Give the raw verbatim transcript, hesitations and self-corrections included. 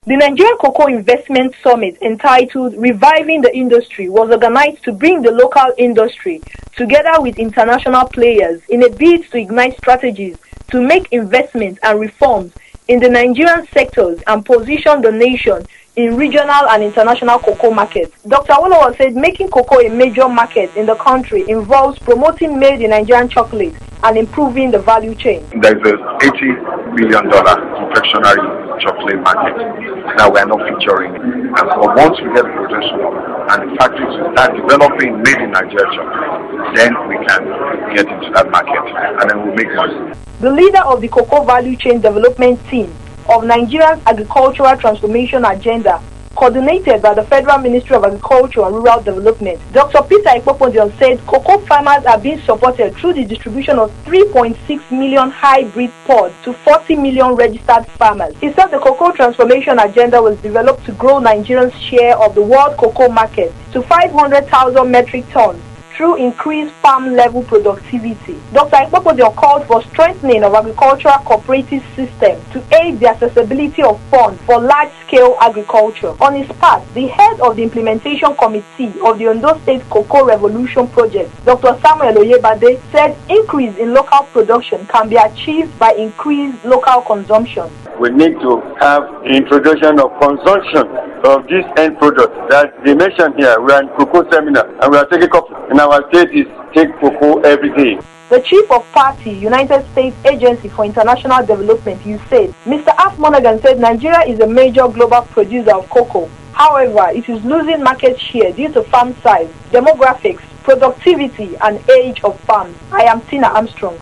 The Nigerian Cocoa Investment Summit, entitled Reviving the Industry, was organized to bring the local industry together with international players in a bid to ignite strategies to make investments and reforms in the Nigerian sectors and position the nation in regional and international cocoa markets. Doctor Awolowo said making cocoa a major market in the country involves promoting made in Nigerian chocolate and improving the value chain. There is an eighty billion dollars confectionery chocolate market that we are not featuring. And so once we get the production and the factories start developing made in Nigeria chocolate, then we can get into that market and then we'll make money. The leader of the Cocoa Value Chain Development Team of Nigeria's Agricultural Transformation Agenda, coordinated by the Federal Ministry of Agriculture and Rural Development, Doctor Peter Ikpokpondjian said cocoa farmers are being supported through the distribution of three point six million hybrid pods to forty million registered farmers. He said the Cocoa Transformation Agenda was developed to grow Nigeria's share of the world cocoa market to five hundred thousand metric tons through increased farm-level productivity. Doctor Ikpokpondjian called for strengthening of agricultural cooperative system to aid the accessibility of funds for large-scale agriculture. On his part, the head of the Implementation Committee of the Ondo State Cocoa Revolution Project, Doctor Samuel Oyebade, said increase in local production can be achieved by increased local consumption. We need to have the introduction of consumption of this end product that they mentioned here. We are in cocoa seminar and we are taking coffee. In our state is take cocoa every day. The chief of party, United States Agency for International Development, U S A I D, Mister Af Monaghan, said Nigeria is a major global producer of cocoa. However, it is losing market share due to farm size, demographics, productivity, and age of farms. I am Tina Armstrong.